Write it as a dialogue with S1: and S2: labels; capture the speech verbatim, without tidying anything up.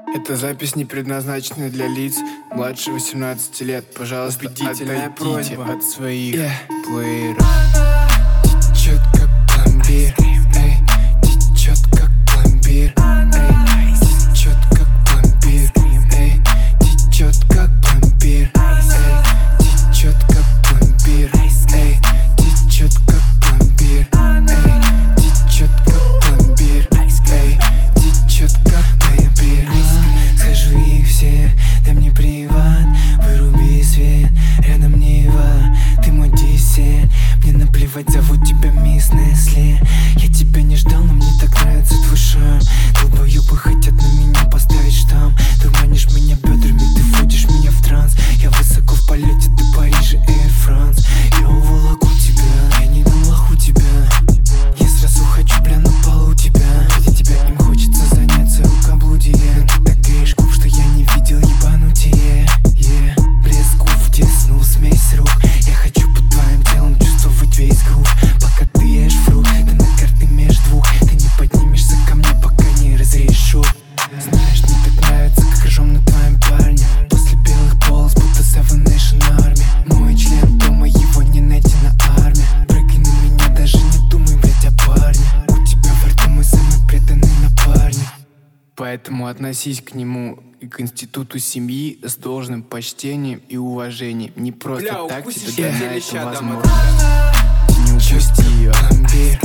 S1: Эта запись не предназначена для лиц младше восемнадцати лет. Пожалуйста,
S2: Убедительная
S1: отойдите
S2: просьба
S1: от своих
S2: yeah.
S1: плееров. Течет как пломбир, эй, течет как пломбир, эй, течет как пломбир, эй, течет как пломбир, эй, течет как пломбир, эй, течет как пломбир, эй, течет как пломбир, эй, течет как пломбир.
S3: Скажу их все, дай мне приват, выруби свет, рядом Нева, ты мой десерт. Мне наплевать, зовут тебя мисс Несле. Я тебя не ждал, но мне так нравится твой шарм. Долбоёбы хотят на меня поставить штамп. Дурманишь меня бедрами, ты вводишь меня в транс. Я высоко в полете, ты Париж и Air France. Я уволоку тебя, я не дулах у тебя. Я сразу хочу, бля, на полу тебя. Хотя тебя им хочется заняться рукоблудием. Ты так греешь губ, что я не видел ебанутие. Yeah. Блеску втиснул смесь рук. Я хочу под твоим телом чувствовать весь грув. Пока ты ешь фрукт, ты на карты меж двух. Ты не поднимешься ко мне, пока не разрешу. Знаешь, мне так нравится, как ржем на твоем парне. После белых полос, будто Seven Nation Army. Мой член дома, его не найти на армии. Прыгай на меня, даже не думай, блять, о парне. У тебя в рту мой самый преданный напарник.
S1: Поэтому относись к нему и к институту семьи с должным почтением и уважением. Не просто
S2: Бля,
S1: так
S2: укусишь,
S1: тебе
S2: я
S1: дана
S2: тебе
S1: эта
S2: ща дам
S1: возможность. Не упусти ее.